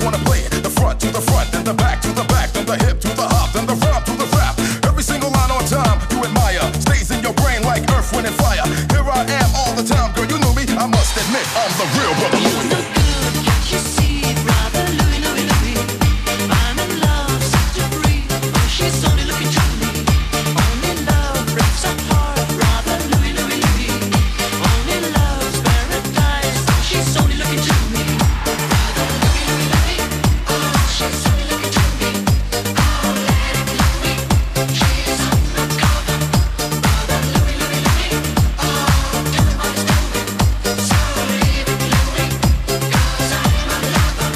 wanna play it. The front to the front, then the back to the back, then the hip to the hop, then the rhyme to the rap. Every single line on time you admire stays in your brain like earth, wind, and fire. Here I am all the time, girl, you knew me. I must admit, I'm the real brother Louie. You look good, can't you see, brother Louie, Louie, Louie? I'm in love, set to free. Oh, she's only looking to me. Only love breaks our heart, brother Louie, Louie, Louie. Only love's paradise. Oh, she's only looking to me. Brother Louie, Louie, Louie. Oh, she's only looking to me. Oh, lady Louie, she's on the cover. Brother Louie, Louie, Louie. Oh, tell him what he's doing. So leave it, Louie, 'cause I'm a lover.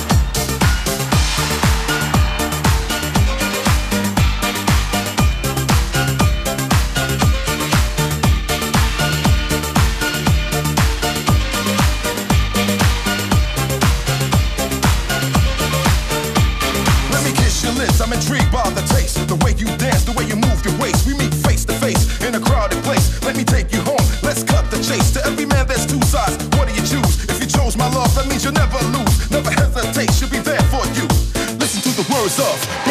Let me kiss your lips, I'm intrigued by the taste. The way you dance, the way you move your waist. We meet face to face in a crowded place. Let me take you home, let's cut the chase. To every man there's two sides, what do you choose? If you chose my love, that means you'll never lose. Never hesitate, she'll be there for you. Listen to the words of